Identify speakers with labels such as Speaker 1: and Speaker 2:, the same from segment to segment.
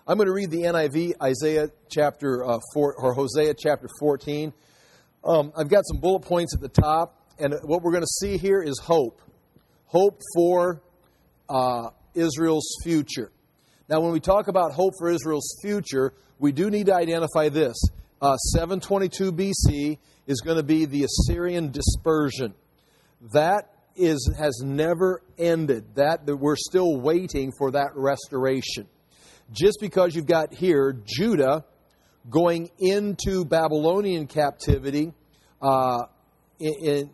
Speaker 1: I'm going to read the NIV, Isaiah chapter 4, or Hosea chapter 14. I've got some bullet points at the top, and what we're going to see here is hope. Hope for Israel's future. Now, when we talk about hope for Israel's future, we do need to identify this. 722 BC is going to be the Assyrian dispersion. That has never ended. That we're still waiting for that restoration. Just because you've got here Judah going into Babylonian captivity in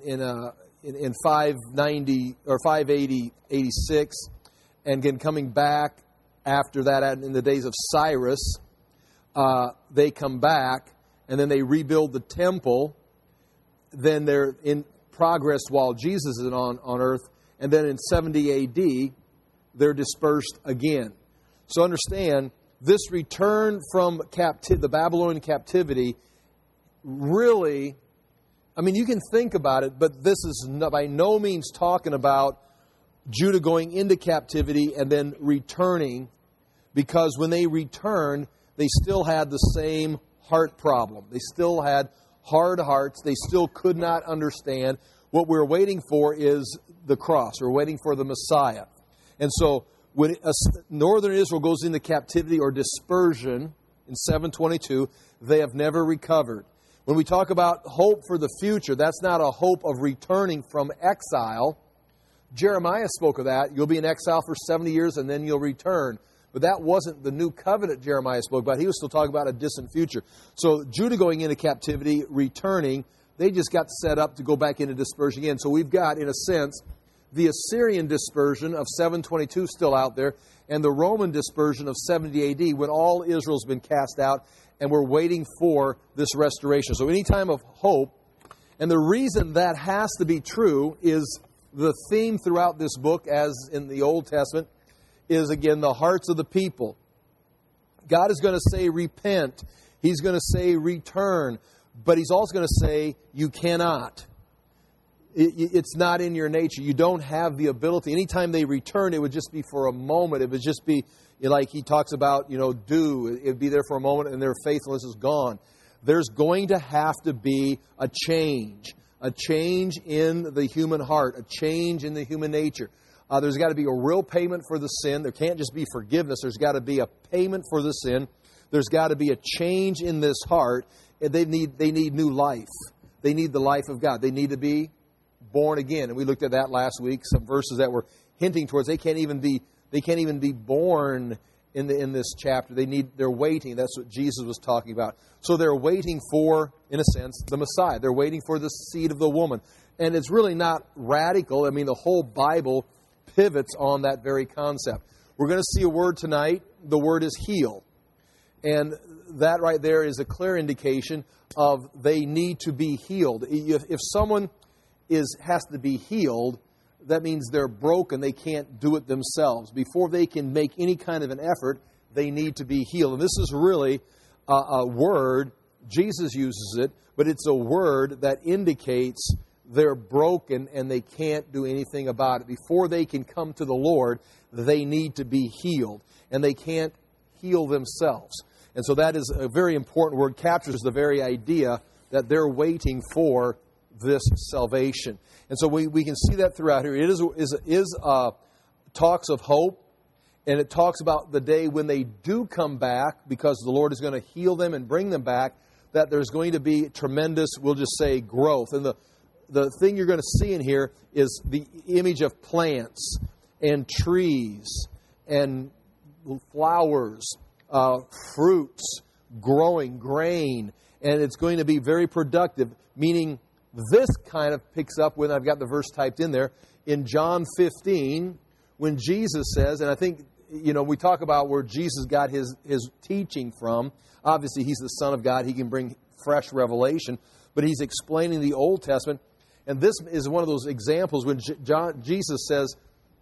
Speaker 1: 590 or 586, and again coming back after that in the days of Cyrus, they come back and then they rebuild the temple. Then they're in progress while Jesus is on earth, and then in 70 AD they're dispersed again. So understand, this return from the Babylonian captivity really, I mean, you can think about it, but this is by no means talking about Judah going into captivity and then returning, because when they returned, they still had the same heart problem. They still had hard hearts. They still could not understand. What we're waiting for is the cross. We're waiting for the Messiah. And so when northern Israel goes into captivity or dispersion in 722, they have never recovered. When we talk about hope for the future, that's not a hope of returning from exile. Jeremiah spoke of that. You'll be in exile for 70 years and then you'll return. But that wasn't the new covenant Jeremiah spoke about. He was still talking about a distant future. So Judah going into captivity, returning, they just got set up to go back into dispersion again. So we've got, in a sense, the Assyrian dispersion of 722 still out there, and the Roman dispersion of 70 AD when all Israel's been cast out, and we're waiting for this restoration. So any time of hope, and the reason that has to be true is the theme throughout this book, as in the Old Testament, is again the hearts of the people. God is going to say repent. He's going to say return. But He's also going to say you cannot. It's not in your nature. You don't have the ability. Anytime they return, it would just be for a moment. It would just be like He talks about, it would be there for a moment and their faithfulness is gone. There's going to have to be a change in the human heart, a change in the human nature. There's got to be a real payment for the sin. There can't just be forgiveness. There's got to be a payment for the sin. There's got to be a change in this heart. They need new life. They need the life of God. They need to be born again. And we looked at that last week. Some verses that were hinting towards they can't even be born in this chapter. They're waiting. That's what Jesus was talking about. So they're waiting for, in a sense, the Messiah. They're waiting for the seed of the woman. And it's really not radical. I mean, the whole Bible pivots on that very concept. We're going to see a word tonight. The word is heal. And that right there is a clear indication of they need to be healed. If someone has to be healed, that means they're broken. They can't do it themselves. Before they can make any kind of an effort, they need to be healed. And this is really a word, Jesus uses it, but it's a word that indicates they're broken and they can't do anything about it. Before they can come to the Lord, they need to be healed. And they can't heal themselves. And so that is a very important word, captures the very idea that they're waiting for this salvation. And so we can see that throughout here. It is talks of hope, and it talks about the day when they do come back, because the Lord is going to heal them and bring them back, that there's going to be tremendous, we'll just say, growth. And the thing you're going to see in here is the image of plants and trees and flowers, fruits, growing, grain, and it's going to be very productive, meaning this kind of picks up when I've got the verse typed in there, in John 15, when Jesus says, and I think, we talk about where Jesus got his teaching from. Obviously, He's the Son of God. He can bring fresh revelation, but He's explaining the Old Testament. And this is one of those examples when Jesus says,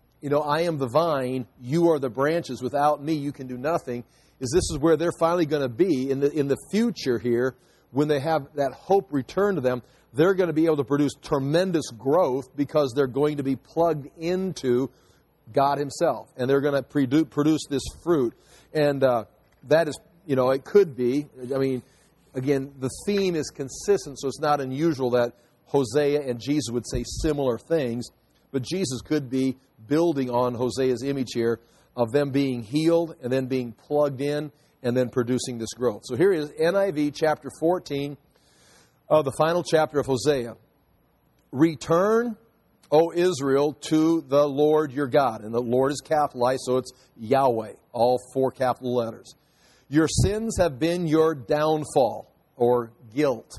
Speaker 1: I am the vine, you are the branches. Without me, you can do nothing. This is where they're finally going to be in the future here, when they have that hope return to them. They're going to be able to produce tremendous growth because they're going to be plugged into God Himself. And they're going to produce this fruit. And that is, it could be. I mean, again, the theme is consistent, so it's not unusual that Hosea and Jesus would say similar things. But Jesus could be building on Hosea's image here of them being healed and then being plugged in and then producing this growth. So here is NIV chapter 14 of the final chapter of Hosea. Return, O Israel, to the Lord your God. And the Lord is capitalized, so it's Yahweh, all 4 capital letters. Your sins have been your downfall, or guilt.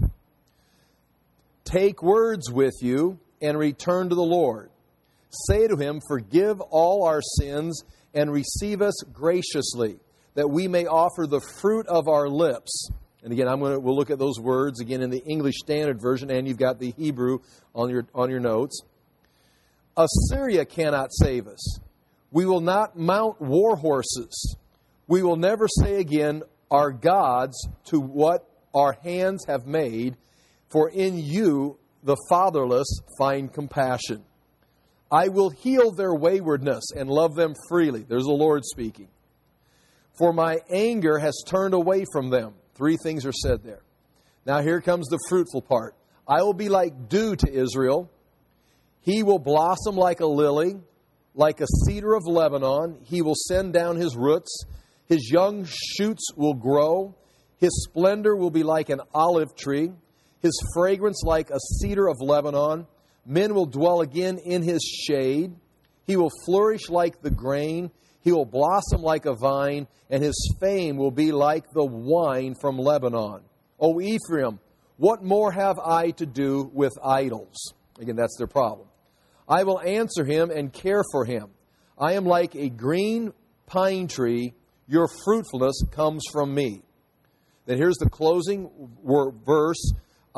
Speaker 1: Take words with you and return to the Lord. Say to him, forgive all our sins and receive us graciously, that we may offer the fruit of our lips. And again, we'll look at those words again in the English Standard Version, and you've got the Hebrew on your notes. Assyria cannot save us. We will not mount war horses. We will never say again, our gods, to what our hands have made, for in you the fatherless find compassion. I will heal their waywardness and love them freely. There's the Lord speaking. For my anger has turned away from them. 3 things are said there. Now here comes the fruitful part. I will be like dew to Israel. He will blossom like a lily, like a cedar of Lebanon. He will send down his roots. His young shoots will grow. His splendor will be like an olive tree. His fragrance like a cedar of Lebanon. Men will dwell again in his shade. He will flourish like the grain. He will blossom like a vine, and his fame will be like the wine from Lebanon. O Ephraim, what more have I to do with idols? Again, that's their problem. I will answer him and care for him. I am like a green pine tree. Your fruitfulness comes from me. Then here's the closing verse.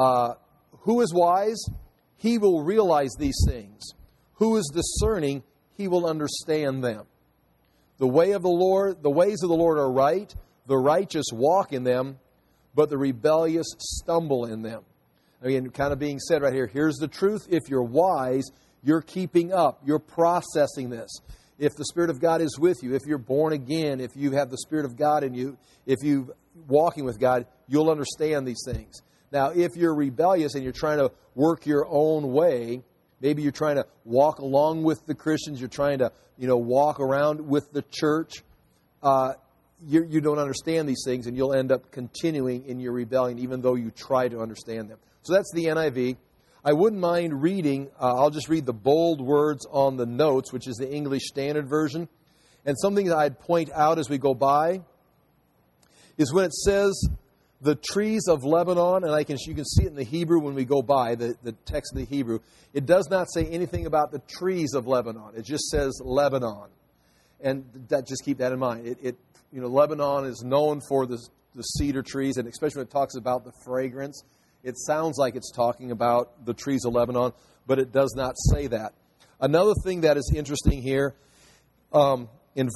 Speaker 1: Who is wise? He will realize these things. Who is discerning? He will understand them. The ways of the Lord are right. The righteous walk in them, but the rebellious stumble in them. Again, kind of being said right here, here's the truth. If you're wise, you're keeping up. You're processing this. If the Spirit of God is with you, if you're born again, if you have the Spirit of God in you, if you're walking with God, you'll understand these things. Now, if you're rebellious and you're trying to work your own way, maybe you're trying to walk along with the Christians, you're trying to, walk around with the church, you don't understand these things, and you'll end up continuing in your rebellion, even though you try to understand them. So that's the NIV. I wouldn't mind reading, I'll just read the bold words on the notes, which is the English Standard Version. And something that I'd point out as we go by is when it says the trees of Lebanon, and you can see it in the Hebrew when we go by, the text of the Hebrew. It does not say anything about the trees of Lebanon. It just says Lebanon. And just keep that in mind. Lebanon is known for the cedar trees, and especially when it talks about the fragrance. It sounds like it's talking about the trees of Lebanon, but it does not say that. Another thing that is interesting here, in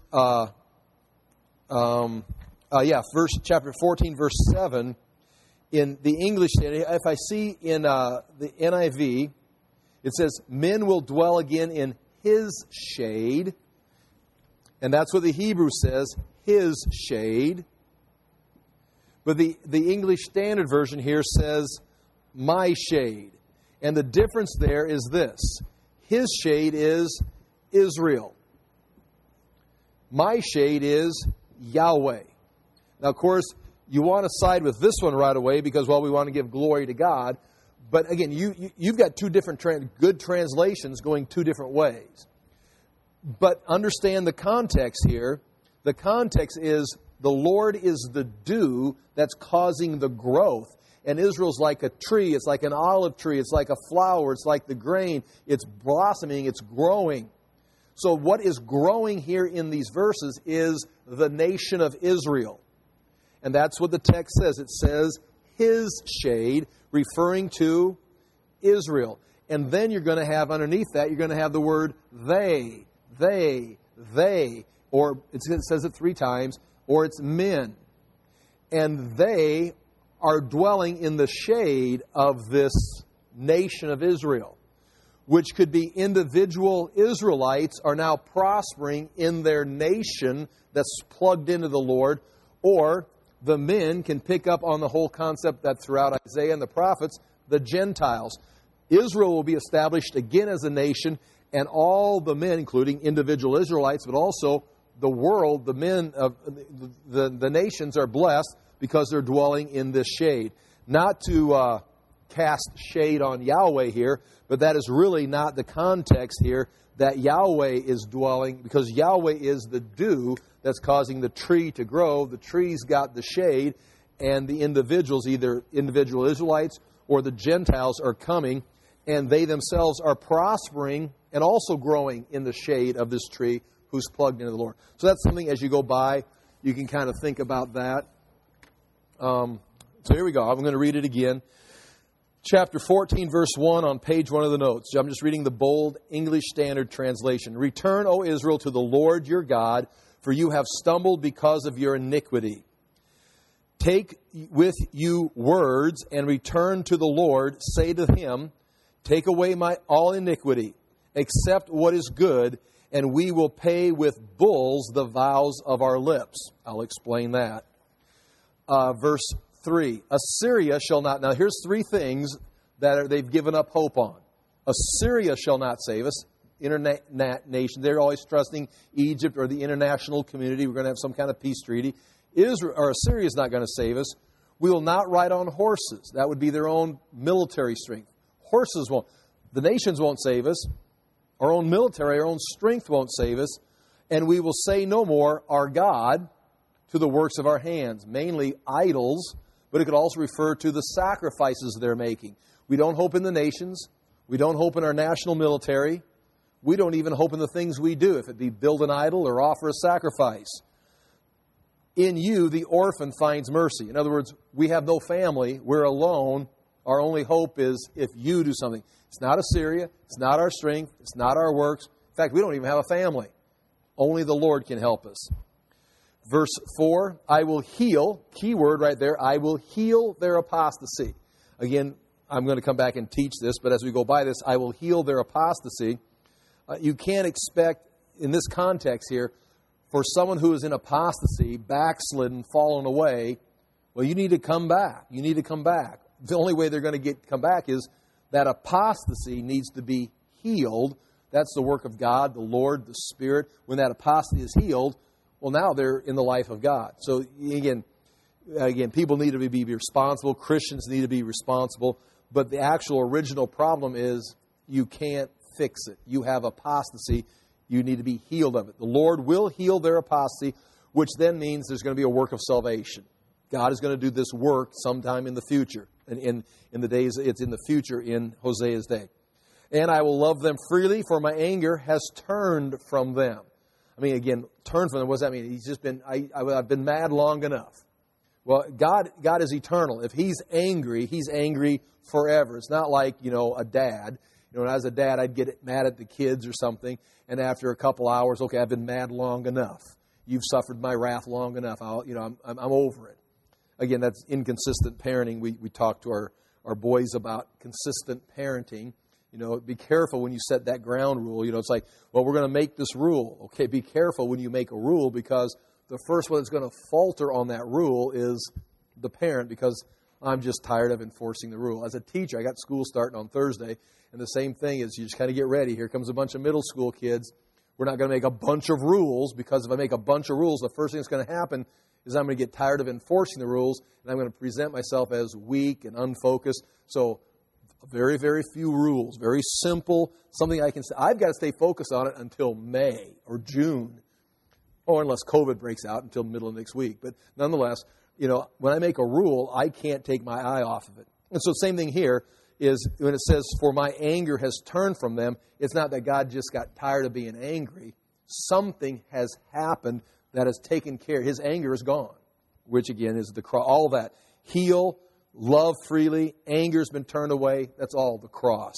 Speaker 1: chapter 14, verse 7, in the English, if I see in the NIV, it says, men will dwell again in his shade. And that's what the Hebrew says, his shade. But the English Standard Version here says, my shade. And the difference there is this. His shade is Israel. My shade is Yahweh. Now, of course, you want to side with this one right away because, we want to give glory to God. But again, you've got 2 different good translations going 2 different ways. But understand the context here. The context is the Lord is the dew that's causing the growth. And Israel's like a tree. It's like an olive tree. It's like a flower. It's like the grain. It's blossoming. It's growing. So what is growing here in these verses is the nation of Israel. And that's what the text says. It says his shade, referring to Israel. And then you're going to have underneath that, you're going to have the word they. Or it says it 3 times, or it's men. And they are dwelling in the shade of this nation of Israel. which could be individual Israelites, are now prospering in their nation that's plugged into the Lord, or the men can pick up on the whole concept that throughout Isaiah and the prophets, the Gentiles. Israel will be established again as a nation, and all the men, including individual Israelites, but also the world, the men of the nations are blessed because they're dwelling in this shade. Not to cast shade on Yahweh here, but that is really not the context here, that Yahweh is dwelling, because Yahweh is the dew that's causing the tree to grow. The tree's got the shade, and the individuals, either individual Israelites or the Gentiles, are coming, and they themselves are prospering and also growing in the shade of this tree who's plugged into the Lord. So that's something, as you go by, you can kind of think about that. So here we go. I'm going to read it again. Chapter 14, verse 1 on page 1 of the notes. I'm just reading the bold English Standard Translation. Return, O Israel, to the Lord your God, for you have stumbled because of your iniquity. Take with you words and return to the Lord. Say to him, take away my all iniquity, accept what is good, and we will pay with bulls the vows of our lips. I'll explain that. Verse 3, Assyria shall not... Now here's three things that they've given up hope on. Assyria shall not save us. Nation, they're always trusting Egypt or the international community. We're going to have some kind of peace treaty. Assyria is not going to save us. We will not ride on horses. That would be their own military strength. Horses won't. The nations won't save us. Our own military, our own strength won't save us. And we will say no more, our God, to the works of our hands, mainly idols, but it could also refer to the sacrifices they're making. We don't hope in the nations. We don't hope in our national military. We don't even hope in the things we do, if it be build an idol or offer a sacrifice. In you, the orphan finds mercy. In other words, we have no family. We're alone. Our only hope is if you do something. It's not Assyria. It's not our strength. It's not our works. In fact, we don't even have a family. Only the Lord can help us. Verse 4, I will heal, key word right there, I will heal their apostasy. Again, I'm going to come back and teach this, but as we go by this, I will heal their apostasy. You can't expect, in this context here, for someone who is in apostasy, backslidden, fallen away, well, you need to come back. You need to come back. The only way they're going to come back is that apostasy needs to be healed. That's the work of God, the Lord, the Spirit. When that apostasy is healed, well, now they're in the life of God. So, again, people need to be responsible. Christians need to be responsible. But the actual original problem is you can't fix it. You have apostasy. You need to be healed of it. The Lord will heal their apostasy, which then means there's going to be a work of salvation. God is going to do this work sometime in the future. And in the days, it's in the future in Hosea's day. And I will love them freely, for my anger has turned from them. I mean, again, turn from them, what does that mean? He's just been, I've been mad long enough. Well, God is eternal. If He's angry forever. It's not like, a dad. When I was a dad, I'd get mad at the kids or something, and after a couple hours, okay, I've been mad long enough. You've suffered my wrath long enough. I'm over it. Again, that's inconsistent parenting. We talk to our boys about consistent parenting. Be careful when you set that ground rule. It's like, well, we're going to make this rule. Okay, be careful when you make a rule, because the first one that's going to falter on that rule is the parent, because I'm just tired of enforcing the rule. As a teacher, I got school starting on Thursday, and the same thing is you just kind of get ready. Here comes a bunch of middle school kids. We're not going to make a bunch of rules, because if I make a bunch of rules, the first thing that's going to happen is I'm going to get tired of enforcing the rules, and I'm going to present myself as weak and unfocused. So very, very few rules, very simple, something I can say. I've got to stay focused on it until May or June, or unless COVID breaks out until the middle of next week. But nonetheless, when I make a rule, I can't take my eye off of it. And so same thing here is when it says, for my anger has turned from them, it's not that God just got tired of being angry. Something has happened that has taken care. His anger is gone, which again is the cross. All of that. Heal, love freely, anger's been turned away. That's all the cross.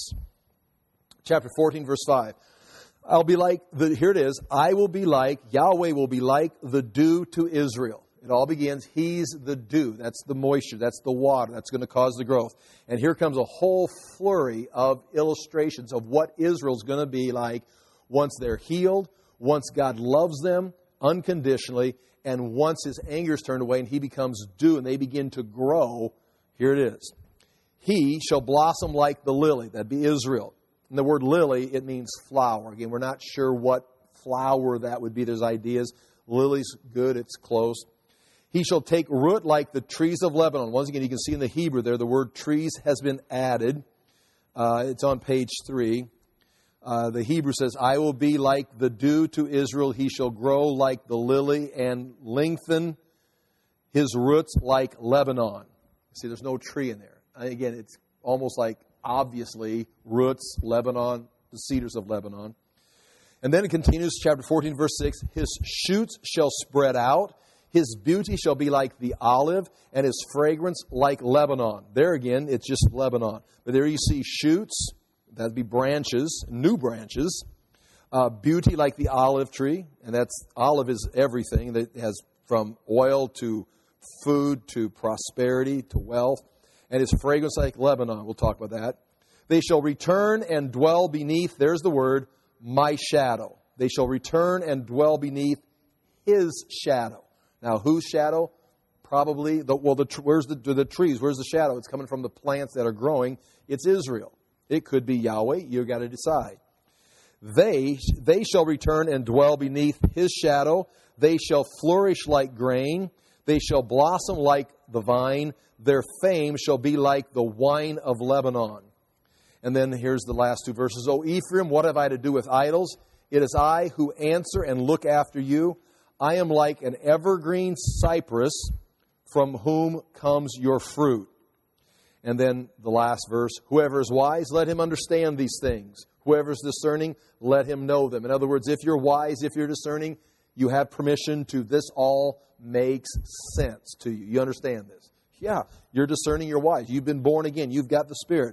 Speaker 1: Chapter 14, verse 5. I'll be like, here it is, I will be like, Yahweh will be like the dew to Israel. It all begins, He's the dew. That's the moisture. That's the water. That's going to cause the growth. And here comes a whole flurry of illustrations of what Israel's going to be like once they're healed, once God loves them unconditionally, and once His anger is turned away and He becomes dew and they begin to grow. Here it is. He shall blossom like the lily. That'd be Israel. And the word lily, it means flower. Again, we're not sure what flower that would be. There's ideas. Lily's good. It's close. He shall take root like the trees of Lebanon. Once again, you can see in the Hebrew there, the word trees has been added. It's on page 3. The Hebrew says, I will be like the dew to Israel. He shall grow like the lily and lengthen his roots like Lebanon. See, there's no tree in there. Again, it's almost like obviously roots, Lebanon, the cedars of Lebanon. And then it continues, chapter 14, verse 6, his shoots shall spread out. His beauty shall be like the olive, and his fragrance like Lebanon. There again, it's just Lebanon. But there you see shoots, that'd be branches, new branches. Beauty like the olive tree, and that's olive is everything that has from oil to food to prosperity to wealth. And his fragrance like Lebanon. We'll talk about that. They shall return and dwell beneath, there's the word, my shadow. They shall return and dwell beneath his shadow. Now, whose shadow? Probably, where's the trees? Where's the shadow? It's coming from the plants that are growing. It's Israel. It could be Yahweh. You've got to decide. They shall return and dwell beneath his shadow. They shall flourish like grain. They shall blossom like the vine. Their fame shall be like the wine of Lebanon. And then here's the last two verses. O Ephraim, what have I to do with idols? It is I who answer and look after you. I am like an evergreen cypress from whom comes your fruit. And then the last verse, whoever is wise, let him understand these things. Whoever is discerning, let him know them. In other words, if you're wise, if you're discerning, you have permission to, this all makes sense to you. You understand this? Yeah, you're discerning, you're wise. You've been born again. You've got the Spirit.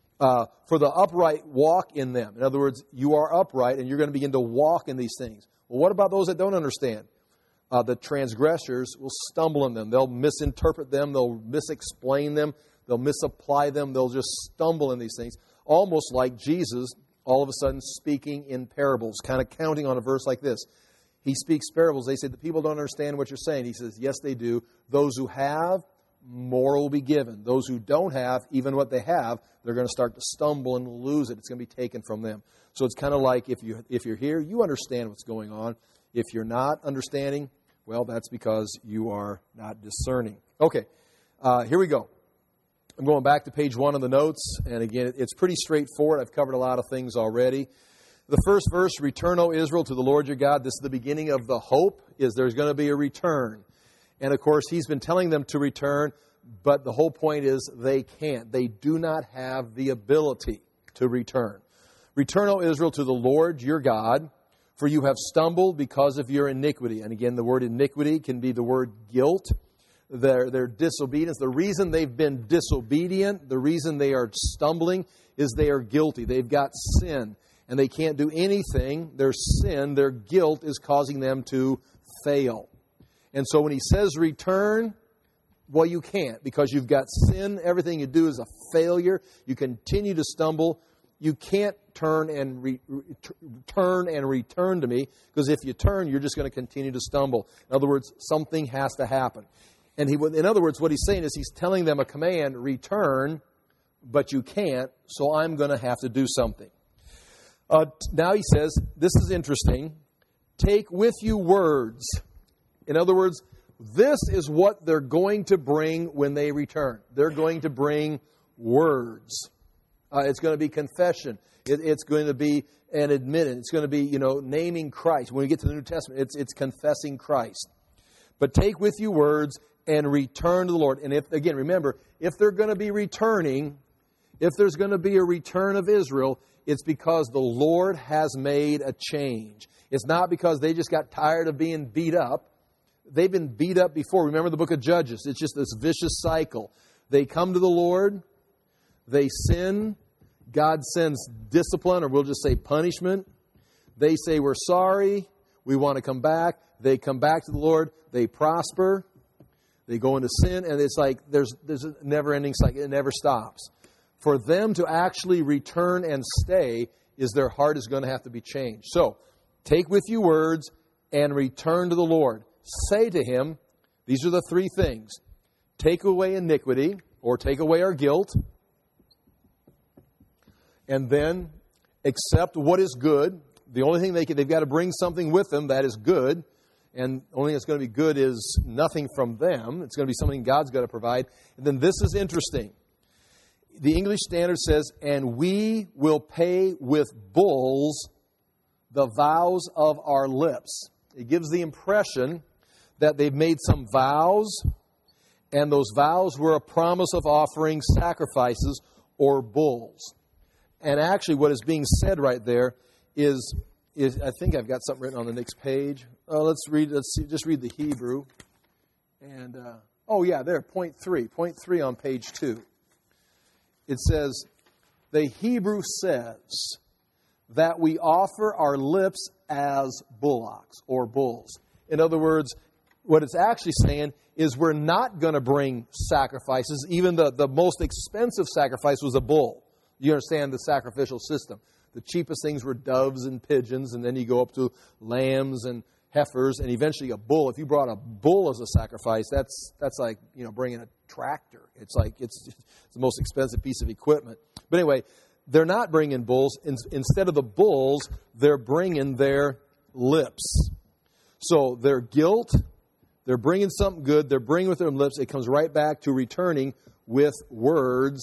Speaker 1: For the upright, walk in them. In other words, you are upright and you're going to begin to walk in these things. Well, what about those that don't understand? The transgressors will stumble in them. They'll misinterpret them. They'll misexplain them. They'll misapply them. They'll just stumble in these things. Almost like Jesus all of a sudden speaking in parables, kind of counting on a verse like this. He speaks parables. They say, the people don't understand what you're saying. He says, yes, they do. Those who have, more will be given. Those who don't have, even what they have, they're going to start to stumble and lose it. It's going to be taken from them. So it's kind of like if you're here, you understand what's going on. If you're not understanding, well, that's because you are not discerning. Okay, here we go. I'm going back to page 1 of the notes. And again, it's pretty straightforward. I've covered a lot of things already. The first verse, return, O Israel, to the Lord your God. This is the beginning of the hope, is there's going to be a return. And, of course, He's been telling them to return, but the whole point is they can't. They do not have the ability to return. Return, O Israel, to the Lord your God, for you have stumbled because of your iniquity. And, again, the word iniquity can be the word guilt, their disobedience. The reason they've been disobedient, the reason they are stumbling, is they are guilty. They've got sin, and they can't do anything. Their sin, their guilt is causing them to fail. And so when He says return, well, you can't, because you've got sin. Everything you do is a failure. You continue to stumble. You can't turn and return to me, because if you turn, you're just going to continue to stumble. In other words, something has to happen. And in other words, what He's saying is He's telling them a command, return, but you can't, so I'm going to have to do something. Now He says, this is interesting, take with you words. In other words, this is what they're going to bring when they return. They're going to bring words. It's going to be confession. It's going to be an admittance. It's going to be, naming Christ. When we get to the New Testament, it's confessing Christ. But take with you words and return to the Lord. And remember, if they're going to be returning, if there's going to be a return of Israel, it's because the Lord has made a change. It's not because they just got tired of being beat up. They've been beat up before. Remember the book of Judges. It's just this vicious cycle. They come to the Lord. They sin. God sends discipline, or we'll just say punishment. They say, we're sorry. We want to come back. They come back to the Lord. They prosper. They go into sin, and it's like there's a never-ending cycle. It never stops. For them to actually return and stay, is their heart is going to have to be changed. So, take with you words and return to the Lord. Say to Him, these are the three things. Take away iniquity, or take away our guilt, and then accept what is good. The only thing they've got to bring something with them that is good, and the only thing that's going to be good is nothing from them. It's going to be something God's got to provide. And then this is interesting. The English Standard says, and we will pay with bulls the vows of our lips. It gives the impression that they've made some vows, and those vows were a promise of offering sacrifices or bulls. And actually what is being said right there is I think I've got something written on the next page. Let's just read the Hebrew. And, there, point 3 on page 2. It says, the Hebrew says that we offer our lips as bullocks or bulls. In other words, what it's actually saying is we're not going to bring sacrifices. Even the most expensive sacrifice was a bull. You understand the sacrificial system. The cheapest things were doves and pigeons, and then you go up to lambs and heifers, and eventually a bull. If you brought a bull as a sacrifice, that's like bringing a tractor. It's like it's the most expensive piece of equipment. But anyway, they're not bringing bulls. Instead of the bulls, they're bringing their lips. So their guilt, they're bringing something good. They're bringing with their lips. It comes right back to returning with words.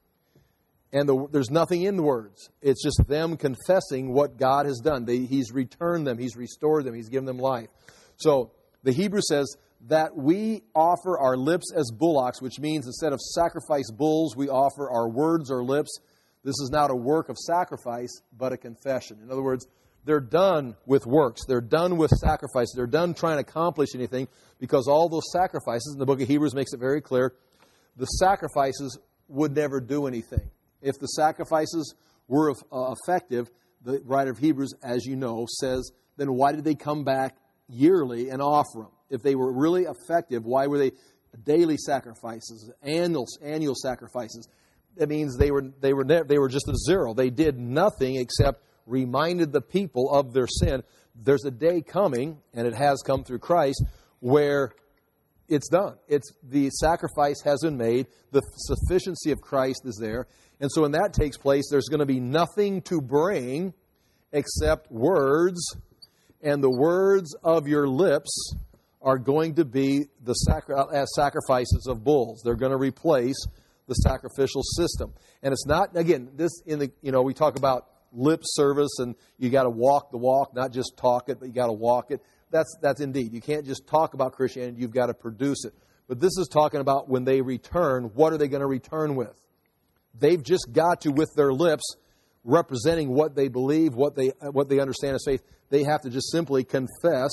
Speaker 1: And there's nothing in the words. It's just them confessing what God has done. He's returned them. He's restored them. He's given them life. So the Hebrew says that we offer our lips as bullocks, which means instead of sacrifice bulls, we offer our words or lips. This is not a work of sacrifice, but a confession. In other words, they're done with works. They're done with sacrifice. They're done trying to accomplish anything, because all those sacrifices, and the book of Hebrews makes it very clear, the sacrifices would never do anything. If the sacrifices were effective, the writer of Hebrews, as you know, says, then why did they come back yearly and offer them? If they were really effective, why were they daily sacrifices, annual sacrifices? That means they were just a zero. They did nothing except reminded the people of their sin. There's a day coming, and it has come through Christ, where it's done. The sacrifice has been made. The sufficiency of Christ is there. And so when that takes place, there's going to be nothing to bring except words. And the words of your lips are going to be as sacrifices of bulls. They're going to replace the sacrificial system. And it's not, again, we talk about lip service, and you got to walk the walk, not just talk it, but you got to walk it. That's indeed. You can't just talk about Christianity, you've got to produce it. But this is talking about when they return, what are they going to return with? They've just got to, with their lips, representing what they believe, what they understand as faith, they have to just simply confess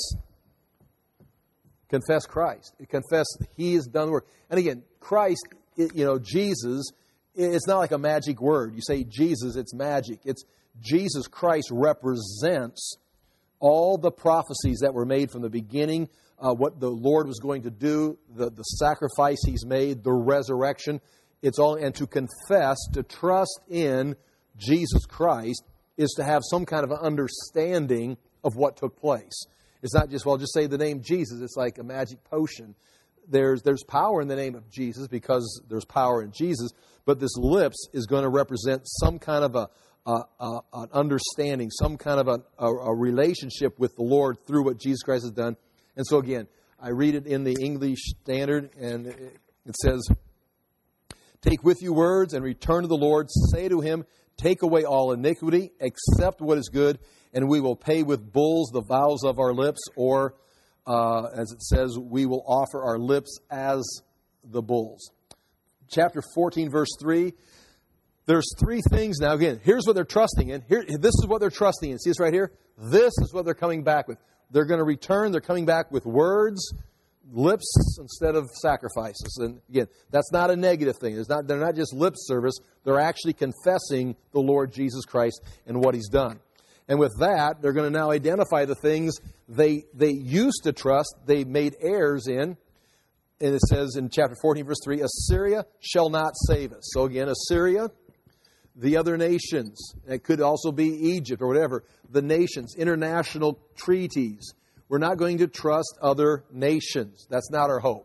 Speaker 1: Christ. Confess He has done the work. And again, Christ, Jesus, it's not like a magic word. You say Jesus, it's magic. It's Jesus Christ represents all the prophecies that were made from the beginning, what the Lord was going to do, the sacrifice He's made, the resurrection. It's all, and to confess, to trust in Jesus Christ is to have some kind of an understanding of what took place. It's not just, just say the name Jesus. It's like a magic potion. There's power in the name of Jesus because there's power in Jesus, but this lips is going to represent some kind of an understanding, some kind of a relationship with the Lord through what Jesus Christ has done. And so again, I read it in the English Standard, and it says, take with you words and return to the Lord. Say to Him, take away all iniquity, accept what is good, and we will pay with bulls the vows of our lips, or as it says, we will offer our lips as the bulls. Chapter 14, verse 3. There's three things. Now again, here's what they're trusting in. This is what they're trusting in. See this right here? This is what they're coming back with. They're going to return. They're coming back with words, lips instead of sacrifices. And again, that's not a negative thing. They're not just lip service. They're actually confessing the Lord Jesus Christ and what He's done. And with that, they're going to now identify the things they used to trust, they made errors in, And it says in chapter 14, verse 3, Assyria shall not save us. So again, Assyria, the other nations. It could also be Egypt or whatever. The nations, international treaties. We're not going to trust other nations. That's not our hope.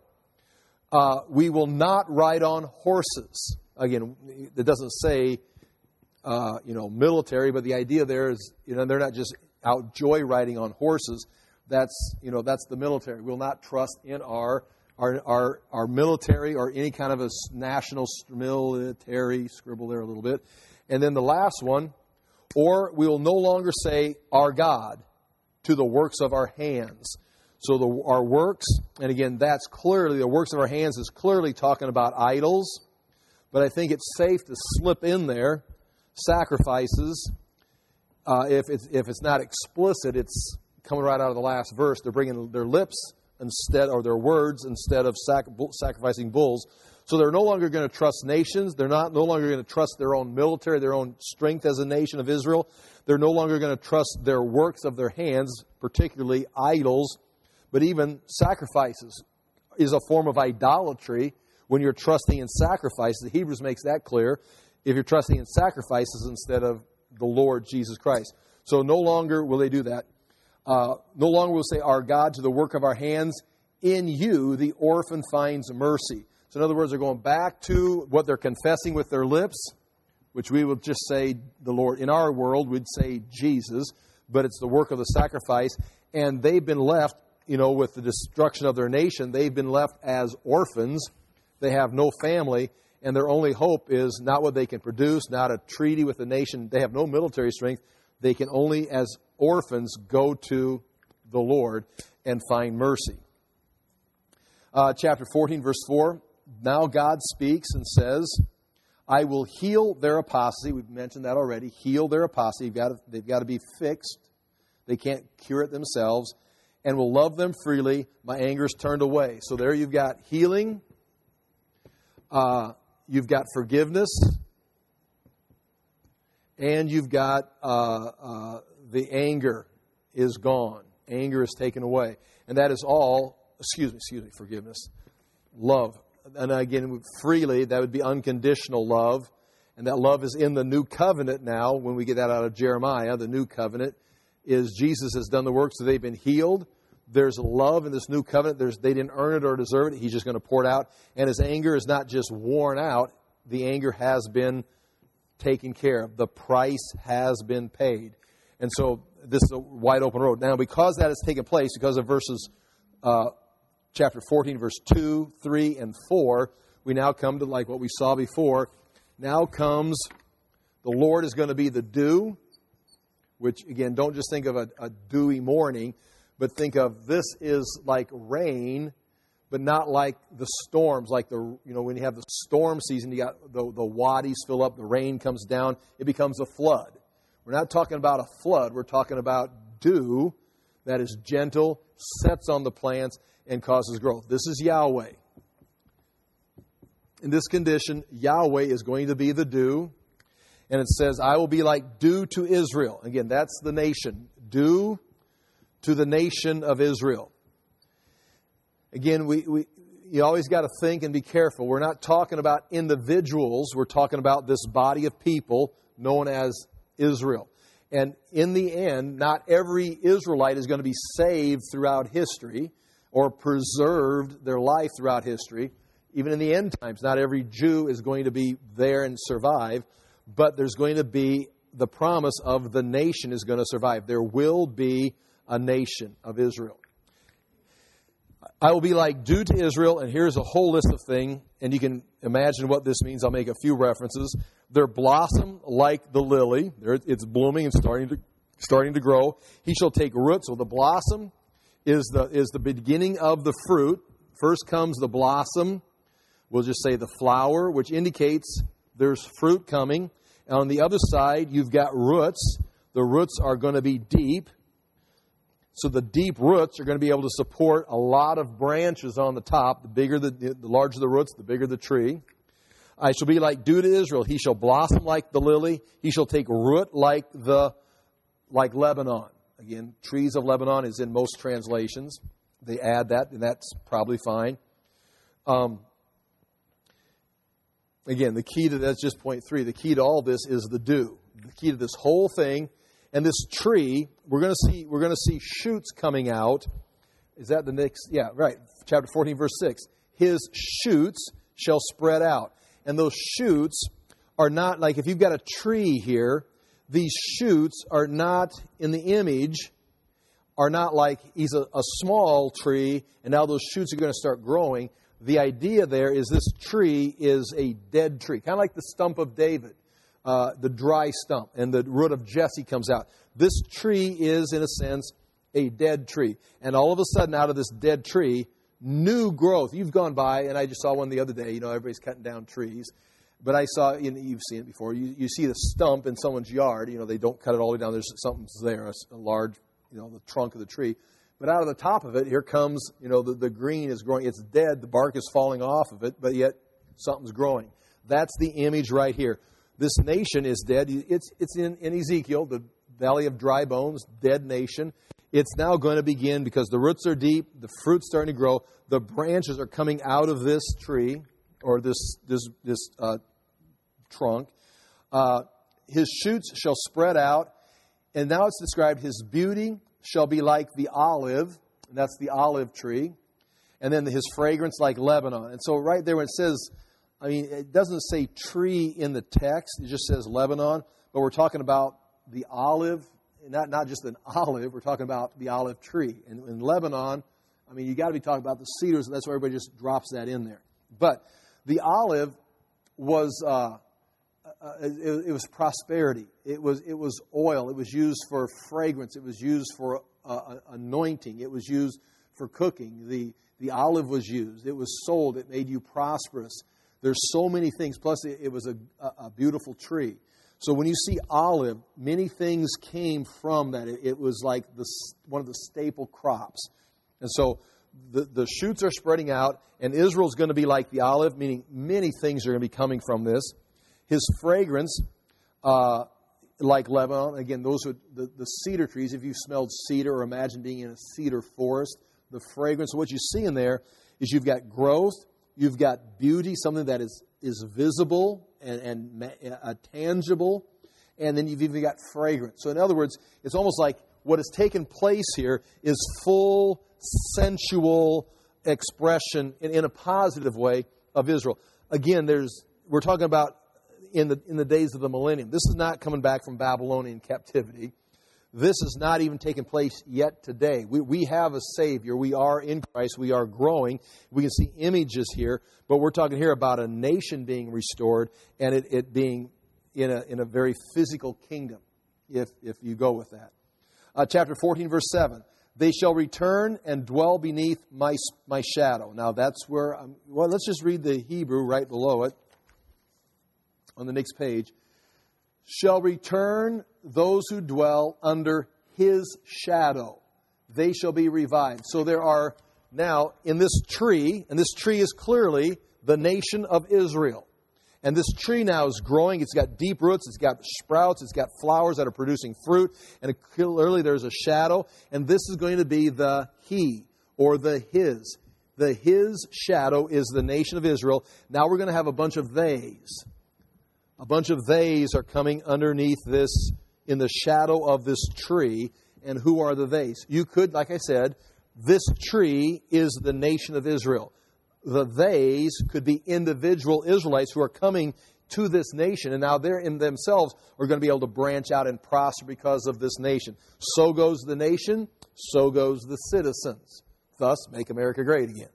Speaker 1: We will not ride on horses. Again, it doesn't say, military, but the idea there is, they're not just out joyriding on horses. That's the military. We'll not trust in our military or any kind of a national military, scribble there a little bit. And then the last one, or we will no longer say our God to the works of our hands. So our works, and again, that's clearly, the works of our hands is clearly talking about idols. But I think it's safe to slip in there sacrifices. If it's not explicit, it's coming right out of the last verse. They're bringing their lips instead, or their words instead of sacrificing bulls. So they're no longer going to trust nations. They're no longer going to trust their own military, their own strength as a nation of Israel. They're no longer going to trust their works of their hands, particularly idols. But even sacrifices is a form of idolatry when you're trusting in sacrifices. The Hebrews makes that clear. If you're trusting in sacrifices instead of the Lord Jesus Christ. So no longer will they do that. No longer will say, our God, to the work of our hands. In you, the orphan finds mercy. So in other words, they're going back to what they're confessing with their lips, which we would just say the Lord. In our world, we'd say Jesus, but it's the work of the sacrifice. And they've been left, with the destruction of their nation, they've been left as orphans. They have no family, and their only hope is not what they can produce, not a treaty with the nation. They have no military strength. They can only, as orphans, go to the Lord and find mercy. Chapter 14, verse 4. Now God speaks and says, I will heal their apostasy. We've mentioned that already. Heal their apostasy. They've got to be fixed. They can't cure it themselves. And will love them freely. My anger is turned away. So there you've got healing. You've got forgiveness. And you've got the anger is gone. Anger is taken away. And that is all, forgiveness. Love. And again, freely, that would be unconditional love. And that love is in the new covenant now. When we get that out of Jeremiah, the new covenant is Jesus has done the work, so they've been healed. There's love in this new covenant. They didn't earn it or deserve it. He's just going to pour it out. And his anger is not just worn out. The anger has been taken care of. The price has been paid. And so this is a wide open road. Now, because that has taken place, because of verses chapter 14, verse 2, 3, and 4, we now come to like what we saw before. Now comes the Lord is going to be the dew, which, again, don't just think of a dewy morning, but think of this is like rain, but not like the storms, like when you have the storm season, you got the wadis fill up, the rain comes down, it becomes a flood. We're not talking about a flood, we're talking about dew that is gentle, sets on the plants, and causes growth. This is Yahweh. In this condition, Yahweh is going to be the dew, and it says, I will be like dew to Israel. Again, that's the nation. Dew to the nation of Israel. Again, you always got to think and be careful. We're not talking about individuals. We're talking about this body of people known as Israel. And in the end, not every Israelite is going to be saved throughout history or preserved their life throughout history. Even in the end times, not every Jew is going to be there and survive. But there's going to be the promise of the nation is going to survive. There will be a nation of Israel. I will be like dew to Israel, and here's a whole list of things, and you can imagine what this means. I'll make a few references. Their blossom like the lily. It's blooming and starting to grow. He shall take root. So the blossom is the beginning of the fruit. First comes the blossom. We'll just say the flower, which indicates there's fruit coming. And on the other side, you've got roots. The roots are going to be deep. So the deep roots are going to be able to support a lot of branches on the top. The larger the roots, the bigger the tree. I shall be like dew to Israel. He shall blossom like the lily. He shall take root like Lebanon. Again, trees of Lebanon is in most translations. They add that, and that's probably fine. Again, the key to that's just point 3. The key to all this is the dew. The key to this whole thing, and this tree, we're going to see shoots coming out. Is that the next? Yeah, right. Chapter 14, verse 6. His shoots shall spread out, and those shoots are not like if you've got a tree here. These shoots are not in the image. Are not like he's a small tree, and now those shoots are going to start growing. The idea there is this tree is a dead tree, kind of like the stump of David, the dry stump, and the root of Jesse comes out. This tree is, in a sense, a dead tree. And all of a sudden, out of this dead tree, new growth. You've gone by, and I just saw one the other day. You know, everybody's cutting down trees. But I saw, you've seen it before, you see the stump in someone's yard. You know, they don't cut it all the way down. There's something's there, a large, the trunk of the tree. But out of the top of it, here comes, the green is growing. It's dead. The bark is falling off of it, but yet something's growing. That's the image right here. This nation is dead. It's in Ezekiel, the valley of dry bones, dead nation. It's now going to begin because the roots are deep, the fruit's starting to grow, the branches are coming out of this tree or this trunk. His shoots shall spread out, and now it's described his beauty shall be like the olive, and that's the olive tree, and then his fragrance like Lebanon. And so right there when it says, it doesn't say tree in the text, it just says Lebanon, but we're talking about the olive, not just an olive, we're talking about the olive tree. And in Lebanon, you got to be talking about the cedars, and that's why everybody just drops that in there. But the olive was it was prosperity. It was oil. It was used for fragrance. It was used for anointing. It was used for cooking. The olive was used. It was sold. It made you prosperous. There's so many things. Plus, it was a beautiful tree. So when you see olive, many things came from that. It was like one of the staple crops. And so the shoots are spreading out, and Israel's going to be like the olive, meaning many things are going to be coming from this. His fragrance, like Lebanon, again, those are the cedar trees. If you smelled cedar or imagine being in a cedar forest, the fragrance, what you see in there is you've got growth, you've got beauty, something that is visible and tangible, and then you've even got fragrance. So in other words, it's almost like what has taken place here is full sensual expression in a positive way of Israel. Again, we're talking about in the days of the millennium. This is not coming back from Babylonian captivity. This is not even taking place yet today. We have a Savior. We are in Christ. We are growing. We can see images here, but we're talking here about a nation being restored and it being in a very physical kingdom, if you go with that. Chapter 14, verse 7. They shall return and dwell beneath my shadow. Now that's where, let's just read the Hebrew right below it on the next page. Shall return those who dwell under his shadow. They shall be revived. So there are now in this tree, and this tree is clearly the nation of Israel. And this tree now is growing. It's got deep roots. It's got sprouts. It's got flowers that are producing fruit. And clearly there's a shadow. And this is going to be the he or the his. The his shadow is the nation of Israel. Now we're going to have a bunch of theys. A bunch of theys are coming underneath this, in the shadow of this tree. And who are the theys? You could, like I said, this tree is the nation of Israel. The theys could be individual Israelites who are coming to this nation, and now they're in themselves are going to be able to branch out and prosper because of this nation. So goes the nation, so goes the citizens. Thus, make America great again.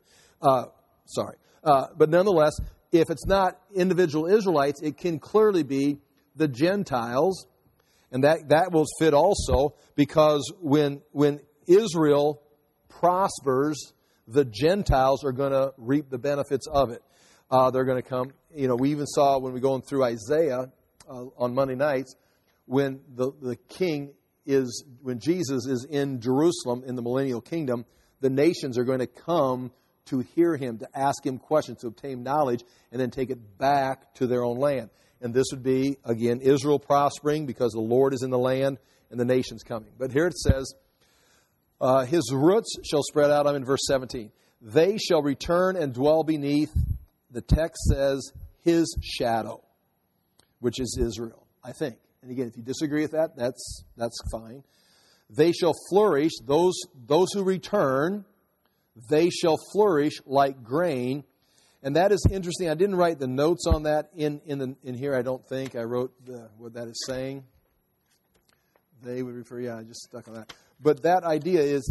Speaker 1: But nonetheless, if it's not individual Israelites, it can clearly be the Gentiles, and that will fit also because when Israel prospers, the Gentiles are going to reap the benefits of it. They're going to come. We even saw when we're going through Isaiah on Monday nights, when the king is, when Jesus is in Jerusalem in the millennial kingdom, the nations are going to come to hear him, to ask him questions, to obtain knowledge, and then take it back to their own land. And this would be, again, Israel prospering because the Lord is in the land and the nations coming. But here it says, his roots shall spread out. I'm in verse 17. They shall return and dwell beneath, the text says, his shadow, which is Israel, I think. And again, if you disagree with that, that's fine. They shall flourish, those who return, they shall flourish like grain. And that is interesting. I didn't write the notes on that in here, I don't think. I wrote what that is saying. They would refer, I just stuck on that. But that idea is,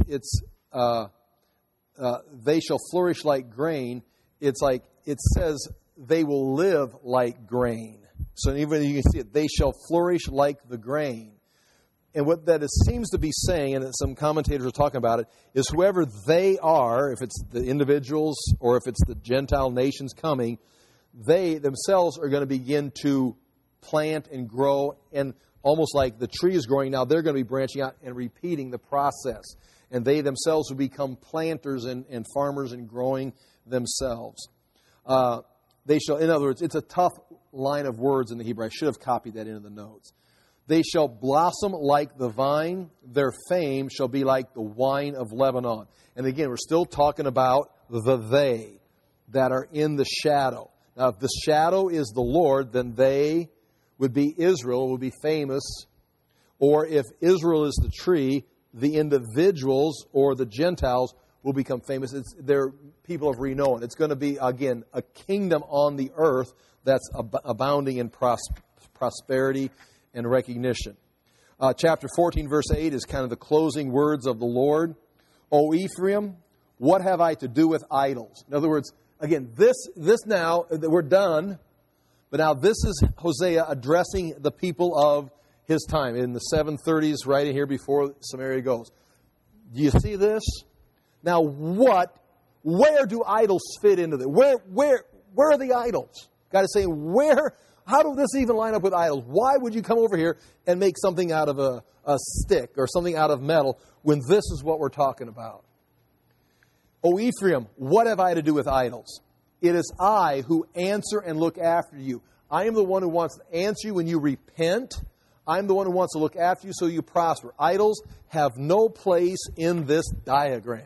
Speaker 1: they shall flourish like grain. It's like, it says they will live like grain. So even you can see it, they shall flourish like the grain. And what that seems to be saying, and some commentators are talking about it, is whoever they are, if it's the individuals or if it's the Gentile nations coming, they themselves are going to begin to plant and grow, and almost like the tree is growing now, they're going to be branching out and repeating the process. And they themselves will become planters and farmers and growing themselves. They shall, in other words, it's a tough line of words in the Hebrew. I should have copied that into the notes. They shall blossom like the vine. Their fame shall be like the wine of Lebanon. And again, we're still talking about the they that are in the shadow. Now, if the shadow is the Lord, then they would be Israel, would be famous. Or if Israel is the tree, the individuals or the Gentiles will become famous. They're people of renown. It's going to be, again, a kingdom on the earth that's abounding in prosperity and recognition. Chapter 14, verse 8 is kind of the closing words of the Lord. O Ephraim, what have I to do with idols? In other words, again, this now, we're done, but now this is Hosea addressing the people of his time in the 730s, right in here before Samaria goes. Do you see this? Now where do idols fit into this? Where are the idols? God is saying, how does this even line up with idols? Why would you come over here and make something out of a stick or something out of metal when this is what we're talking about? O Ephraim, what have I to do with idols? It is I who answer and look after you. I am the one who wants to answer you when you repent. I'm the one who wants to look after you so you prosper. Idols have no place in this diagram.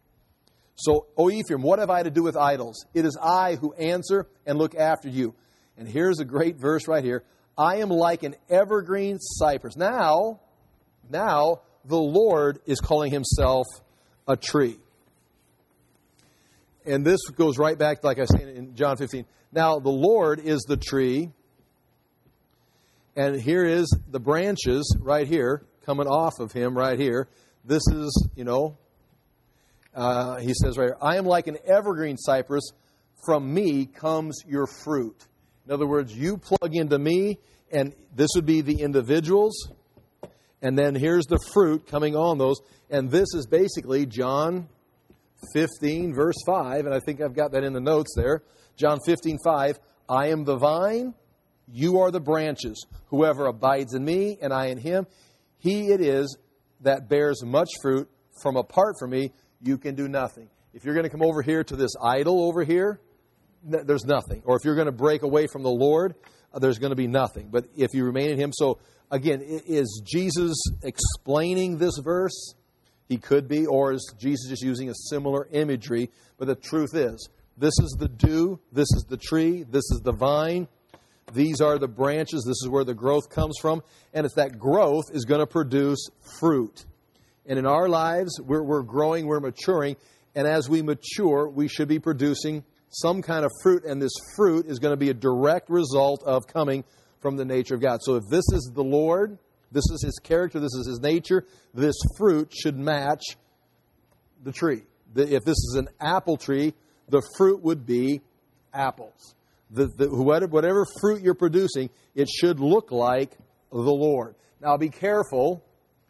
Speaker 1: So, O Ephraim, what have I to do with idols? It is I who answer and look after you. And here's a great verse right here. I am like an evergreen cypress. Now, the Lord is calling himself a tree. And this goes right back, like I said in John 15. Now, the Lord is the tree. And here is the branches right here coming off of him right here. This is, he says right here, I am like an evergreen cypress. From me comes your fruit. In other words, you plug into me, and this would be the individuals. And then here's the fruit coming on those. And this is basically John 15, verse 5. And I think I've got that in the notes there. John 15, 5. I am the vine, you are the branches. Whoever abides in me and I in him, he it is that bears much fruit. From apart from me, you can do nothing. If you're going to come over here to this idol over here, there's nothing. Or if you're going to break away from the Lord, there's going to be nothing. But if you remain in him, so again, is Jesus explaining this verse? He could be, or is Jesus just using a similar imagery? But the truth is, this is the dew, this is the tree, this is the vine, these are the branches, this is where the growth comes from, and it's that growth is going to produce fruit. And in our lives, we're growing, we're maturing, and as we mature, we should be producing some kind of fruit, and this fruit is going to be a direct result of coming from the nature of God. So if this is the Lord, this is his character, this is his nature, this fruit should match the tree. If this is an apple tree, the fruit would be apples. Whatever fruit you're producing, it should look like the Lord. Now be careful.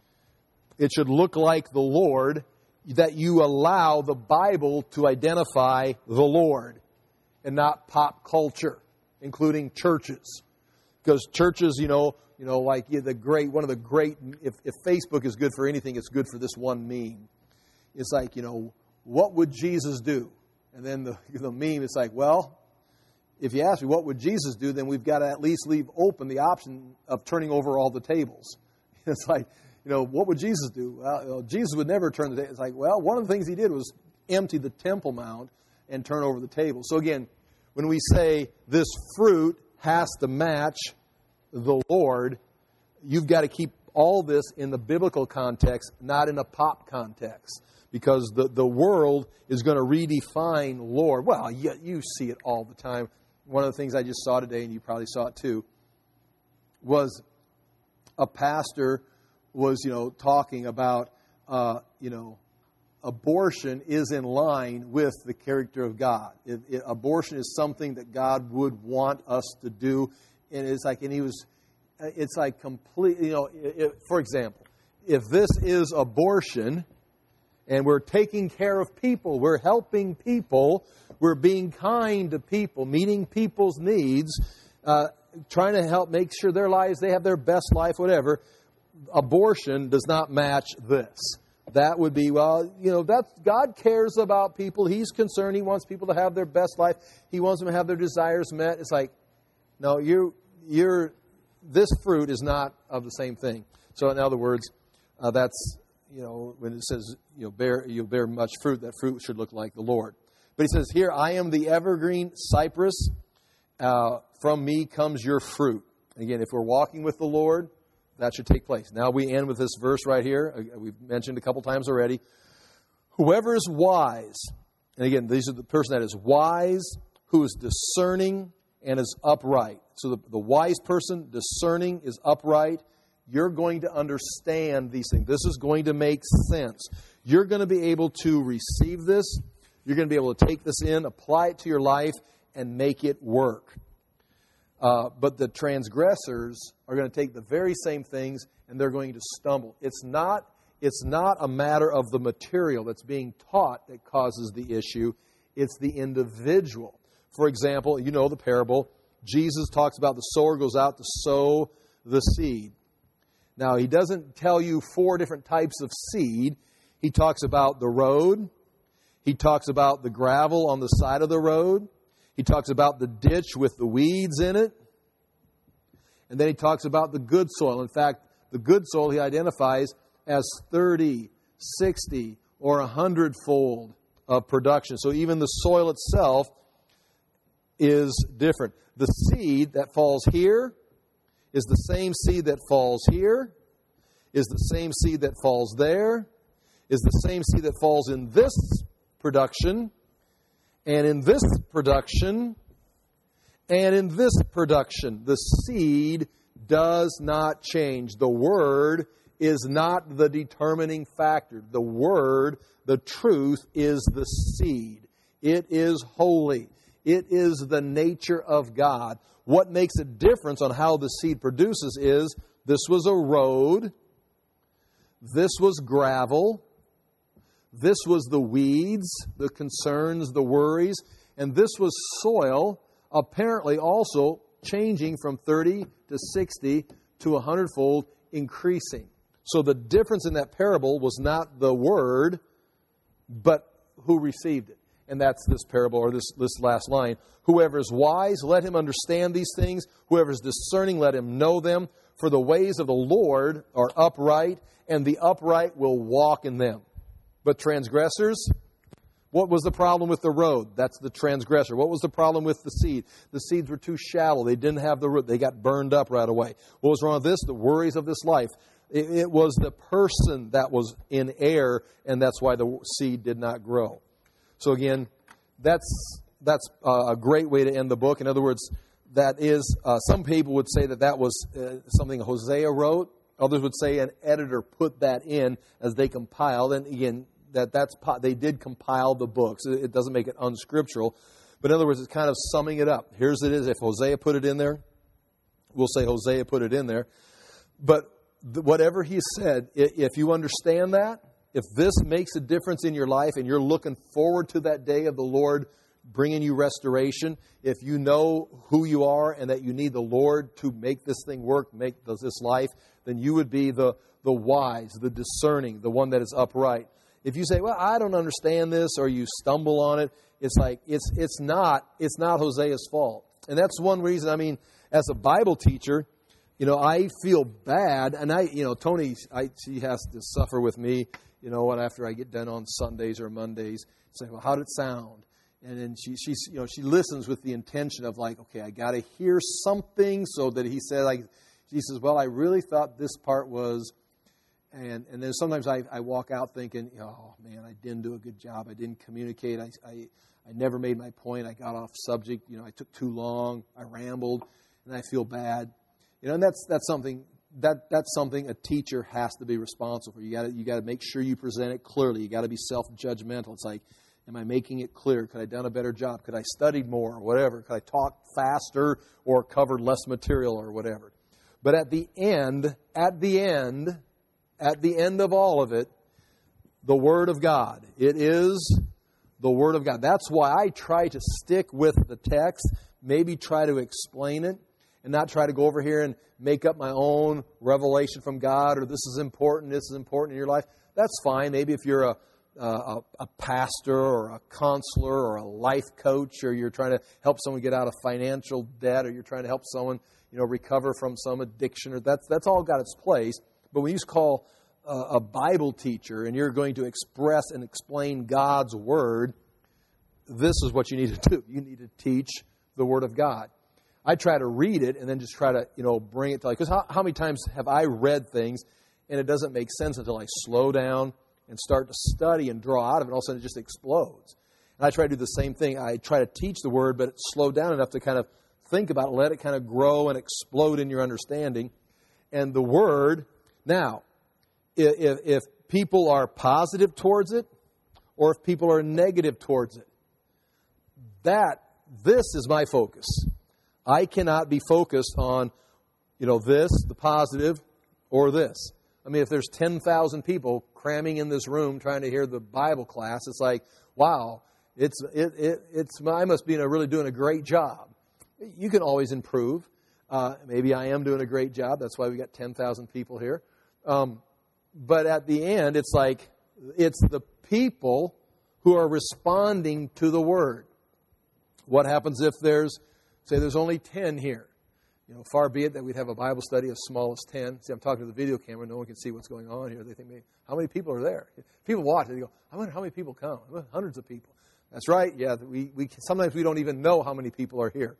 Speaker 1: It should look like the Lord, that you allow the Bible to identify the Lord and not pop culture, including churches. Because churches, like one of the great, if Facebook is good for anything, it's good for this one meme. It's like, what would Jesus do? And then the meme is like, well, if you ask me what would Jesus do, then we've got to at least leave open the option of turning over all the tables. It's like, what would Jesus do? Well, Jesus would never turn the table. It's like, well, one of the things he did was empty the Temple Mount and turn over the table. So again, when we say this fruit has to match the Lord, you've got to keep all this in the biblical context, not in a pop context. Because the world is going to redefine Lord. Well, you see it all the time. One of the things I just saw today, and you probably saw it too, was a pastor was, talking about, abortion is in line with the character of God. Abortion is something that God would want us to do. And it's like complete, for example, if this is abortion, and we're taking care of people, we're helping people, we're being kind to people, meeting people's needs, trying to help make sure their lives, they have their best life, whatever. Abortion does not match this. That would be, that's, God cares about people. He's concerned. He wants people to have their best life. He wants them to have their desires met. It's like, no, this fruit is not of the same thing. So in other words, that's, when it says you'll bear much fruit, that fruit should look like the Lord. But he says here, I am the evergreen cypress. From me comes your fruit. Again, if we're walking with the Lord, that should take place. Now we end with this verse right here. We've mentioned a couple times already. Whoever is wise, and again, these are the person that is wise, who is discerning and is upright. So the wise person, discerning, is upright. You're going to understand these things. This is going to make sense. You're going to be able to receive this. You're going to be able to take this in, apply it to your life, and make it work. But the transgressors are going to take the very same things, and they're going to stumble. It's not a matter of the material that's being taught that causes the issue. It's the individual. For example, you know the parable. Jesus talks about the sower goes out to sow the seed. Now, he doesn't tell you 4 different types of seed. He talks about the road. He talks about the gravel on the side of the road. He talks about the ditch with the weeds in it. And then he talks about the good soil. In fact, the good soil he identifies as 30, 60, or 100-fold of production. So even the soil itself is different. The seed that falls here is the same seed that falls here, is the same seed that falls there, is the same seed that falls in this production, and in this production, and in this production. The seed does not change. The Word is not the determining factor. The Word, the truth, is the seed. It is holy. It is the nature of God. What makes a difference on how the seed produces is this was a road, this was gravel, this was the weeds, the concerns, the worries, and this was soil, apparently also changing from 30 to 60 to 100-fold, increasing. So the difference in that parable was not the word, but who received it. And that's this parable, or this last line. Whoever is wise, let him understand these things. Whoever is discerning, let him know them. For the ways of the Lord are upright, and the upright will walk in them. But transgressors, what was the problem with the road? That's the transgressor. What was the problem with the seed? The seeds were too shallow. They didn't have the root. They got burned up right away. What was wrong with this? The worries of this life. It was the person that was in error, and that's why the seed did not grow. So again, that's a great way to end the book. In other words, that is, some people would say that was something Hosea wrote. Others would say an editor put that in as they compiled. And again, they did compile the books. It doesn't make it unscriptural. But in other words, it's kind of summing it up. Here's it is. If Hosea put it in there, we'll say Hosea put it in there. But whatever he said, if you understand that, if this makes a difference in your life and you're looking forward to that day of the Lord bringing you restoration, if you know who you are and that you need the Lord to make this thing work, make this life, then you would be the wise, the discerning, the one that is upright. If you say, well, I don't understand this, or you stumble on it, it's like it's not Hosea's fault. And that's one reason, I mean, as a Bible teacher, I feel bad, and Tony, she has to suffer with me, and after I get done on Sundays or Mondays, say, well, how did it sound? And then she listens with the intention of like, okay, I got to hear something, so that he said, like, she says, well, I really thought this part was, and then sometimes I walk out thinking, oh man, I didn't do a good job. I didn't communicate. I never made my point. I got off subject. I took too long. I rambled, and I feel bad. And that's something a teacher has to be responsible for. You got to make sure you present it clearly. You got to be self-judgmental. It's like, am I making it clear? Could I have done a better job? Could I studied more or whatever? Could I talk faster or covered less material or whatever? But at the end of all of it, the Word of God. It is the Word of God. That's why I try to stick with the text, maybe try to explain it, and not try to go over here and make up my own revelation from God, or this is important in your life. That's fine. Maybe if you're a pastor or a counselor or a life coach, or you're trying to help someone get out of financial debt, or you're trying to help someone recover from some addiction, or that's all got its place. But when you call a Bible teacher and you're going to express and explain God's Word, this is what you need to do. You need to teach the Word of God. I try to read it and then just try to, bring it to life. Because how many times have I read things and it doesn't make sense until I slow down and start to study and draw out of it, and all of a sudden it just explodes. And I try to do the same thing. I try to teach the Word, but slow down enough to kind of think about it, let it kind of grow and explode in your understanding. And the Word, now, if people are positive towards it, or if people are negative towards it, this is my focus. I cannot be focused on, this, the positive, or this. I mean, if there's 10,000 people cramming in this room trying to hear the Bible class, it's like, wow, I must be really doing a great job. You can always improve. Maybe I am doing a great job. That's why we got 10,000 people here. But at the end, it's like, it's the people who are responding to the Word. What happens if there's only 10 here? Far be it that we'd have a Bible study as small as 10. See, I'm talking to the video camera. No one can see what's going on here. They think, how many people are there? People watch it. They go, I wonder how many people come. Hundreds of people. That's right. Yeah, we sometimes we don't even know how many people are here.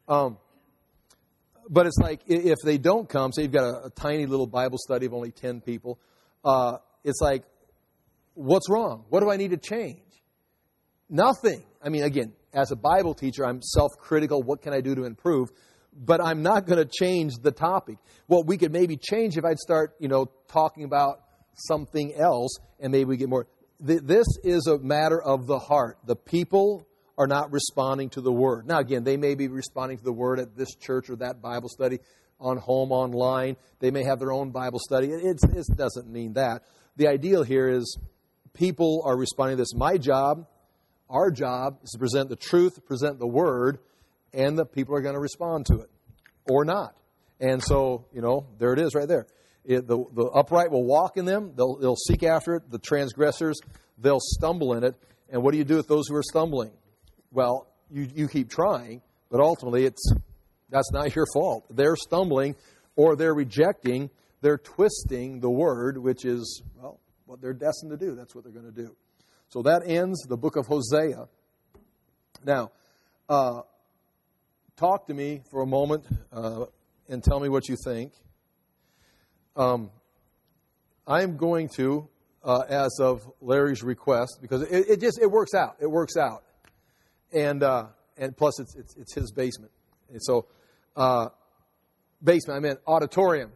Speaker 1: But it's like, if they don't come, say you've got a tiny little Bible study of only 10 people, it's like, what's wrong? What do I need to change? Nothing. I mean, again, as a Bible teacher, I'm self-critical. What can I do to improve? But I'm not going to change the topic. What we could maybe change if I'd start, talking about something else, and maybe we get more. This is a matter of the heart. The people are not responding to the Word. Now, again, they may be responding to the Word at this church or that Bible study, on home, online. They may have their own Bible study. It doesn't mean that. The ideal here is people are responding to this. My job, our job, is to present the truth, present the Word, and the people are going to respond to it, or not. And so, there it is right there. The upright will walk in them. They'll seek after it. The transgressors, they'll stumble in it. And what do you do with those who are stumbling? Well, you keep trying, but ultimately that's not your fault. They're stumbling, or they're rejecting, they're twisting the Word, which is, what they're destined to do. That's what they're going to do. So that ends the book of Hosea. Now, talk to me for a moment and tell me what you think. I'm going to, as of Larry's request, because it works out. It works out, and plus it's his basement. And so, basement. I meant auditorium.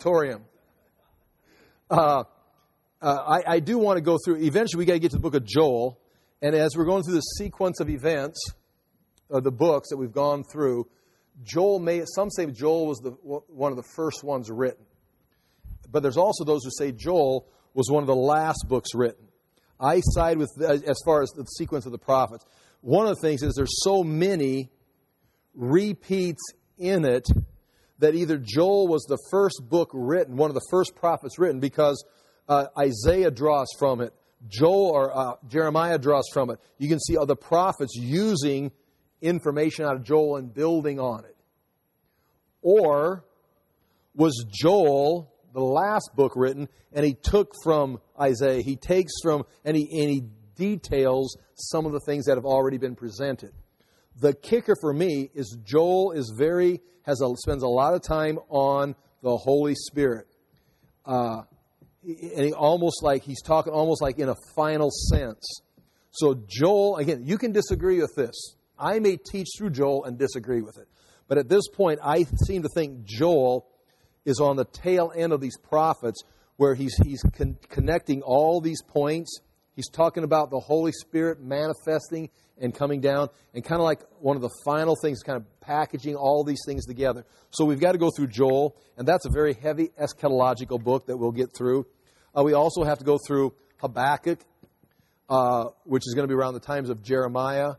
Speaker 1: I do want to go through. Eventually, we got to get to the book of Joel, and as we're going through the sequence of events, the books that we've gone through, some say Joel was one of the first ones written. But there's also those who say Joel was one of the last books written. I side with, as far as the sequence of the prophets. One of the things is there's so many repeats in it that either Joel was the first book written, one of the first prophets written, because Isaiah draws from it. Jeremiah draws from it. You can see other prophets using information out of Joel and building on it. Or was Joel the last book written, and he took from Isaiah. He takes from, and he details some of the things that have already been presented. The kicker for me is Joel spends a lot of time on the Holy Spirit. And he's talking almost like in a final sense. So Joel, again, you can disagree with this. I may teach through Joel and disagree with it. But at this point, I seem to think Joel is on the tail end of these prophets where he's connecting all these points. He's talking about the Holy Spirit manifesting and coming down, and kind of like one of the final things, kind of packaging all these things together. So we've got to go through Joel, and that's a very heavy eschatological book that we'll get through. We also have to go through Habakkuk, which is going to be around the times of Jeremiah.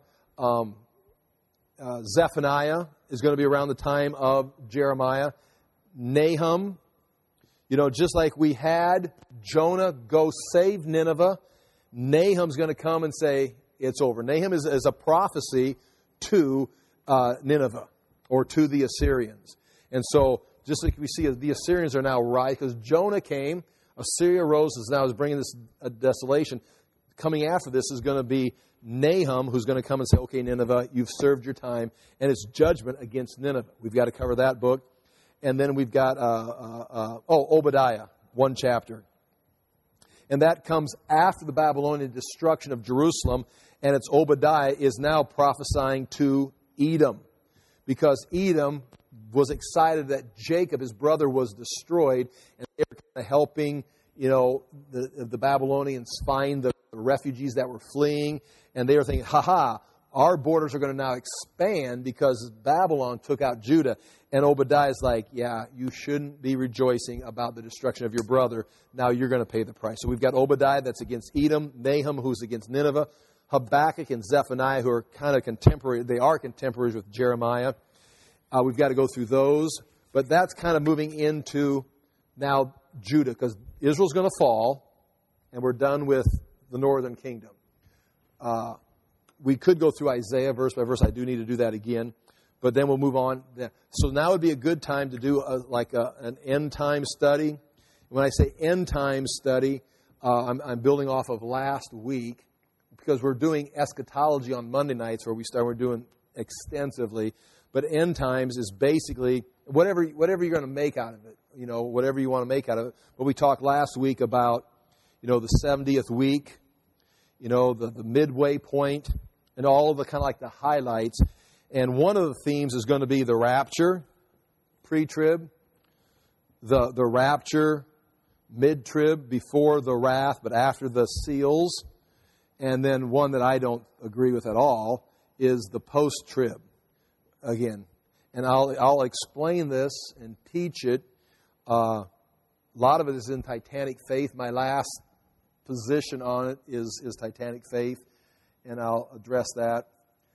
Speaker 1: Zephaniah is going to be around the time of Jeremiah. Nahum, just like we had Jonah go save Nineveh, Nahum's going to come and say, it's over. Nahum is a prophecy to Nineveh or to the Assyrians. And so, just like we see, the Assyrians are now right, because Jonah came, Assyria rose, now is bringing this desolation. Coming after this is going to be Nahum, who's going to come and say, okay, Nineveh, you've served your time, and it's judgment against Nineveh. We've got to cover that book. And then we've got, Obadiah, one chapter. And that comes after the Babylonian destruction of Jerusalem, and it's Obadiah is now prophesying to Edom, because Edom was excited that Jacob, his brother, was destroyed, and they were kind of helping, the Babylonians find the refugees that were fleeing, and they were thinking, our borders are going to now expand because Babylon took out Judah. And Obadiah's like, yeah, you shouldn't be rejoicing about the destruction of your brother. Now you're going to pay the price. So we've got Obadiah that's against Edom, Nahum who's against Nineveh, Habakkuk and Zephaniah who are kind of contemporary. They are contemporaries with Jeremiah. We've got to go through those. But that's kind of moving into now Judah, because Israel's going to fall, and we're done with the northern kingdom. We could go through Isaiah verse by verse. I do need to do that again. But then we'll move on. So now would be a good time to do an end time study. When I say end time study, I'm building off of last week, because we're doing eschatology on Monday nights, where we're doing extensively. But end times is basically whatever you're going to make out of it, whatever you want to make out of it. But we talked last week about, the 70th week, the midway point, and all of the kind of like the highlights. And one of the themes is going to be the rapture, pre-trib, the rapture, mid-trib, before the wrath, but after the seals. And then one that I don't agree with at all is the post-trib, again. And I'll explain this and teach it. A lot of it is in Titanic faith. My last position on it is Titanic faith, and I'll address that.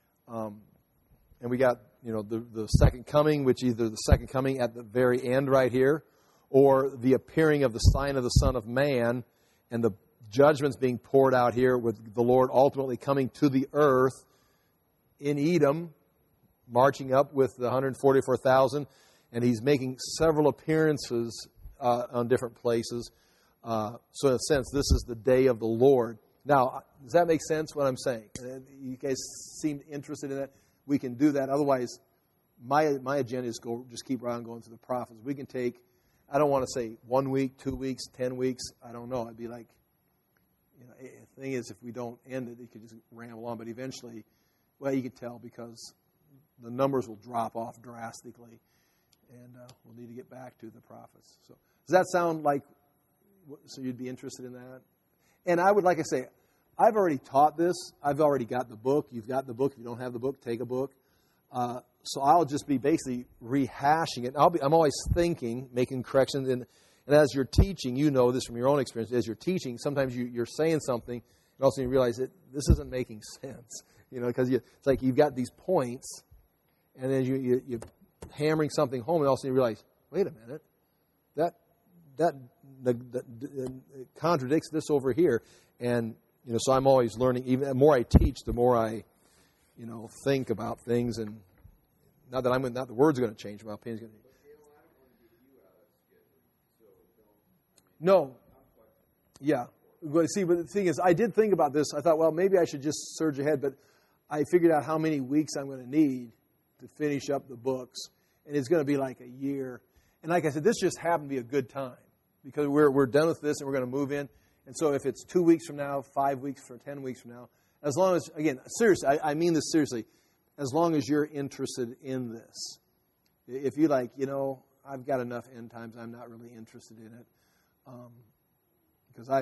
Speaker 1: And we got, the second coming, which either the second coming at the very end right here, or the appearing of the sign of the Son of Man, and the judgments being poured out here, with the Lord ultimately coming to the earth in Edom, marching up with the 144,000, and he's making several appearances on different places. So in a sense, this is the day of the Lord. Now, does that make sense, what I'm saying? You guys seem interested in that? We can do that. Otherwise, my agenda is just keep on going through the prophets. We can take, I don't want to say 1 week, 2 weeks, 10 weeks. I don't know. I'd be like, the thing is, if we don't end it, it could just ramble on. But eventually, well, you can tell, because the numbers will drop off drastically, and we'll need to get back to the prophets. So does that sound like, so you'd be interested in that? And I would, like I say, I've already taught this. I've already got the book. You've got the book. If you don't have the book, take a book. So I'll just be basically rehashing it. I'm always thinking, making corrections. And as you're teaching, you know this from your own experience. As you're teaching, sometimes you're saying something, and also you realize that this isn't making sense. Because it's like you've got these points, and then you're hammering something home, and also you realize, wait a minute, that contradicts this over here. And so I'm always learning. Even the more I teach, the more I, think about things. And not the words are going to change, my opinion's going to change. No. Yeah. But see, but the thing is, I did think about this. I thought, well, maybe I should just surge ahead, but I figured out how many weeks I'm going to need to finish up the books, and it's going to be like a year. And like I said, this just happened to be a good time because we're done with this and we're going to move in. And so if it's 2 weeks from now, 5 weeks from 10 weeks from now, as long as, again, seriously, I mean this seriously, as long as you're interested in this. If you like, I've got enough end times, I'm not really interested in it. Because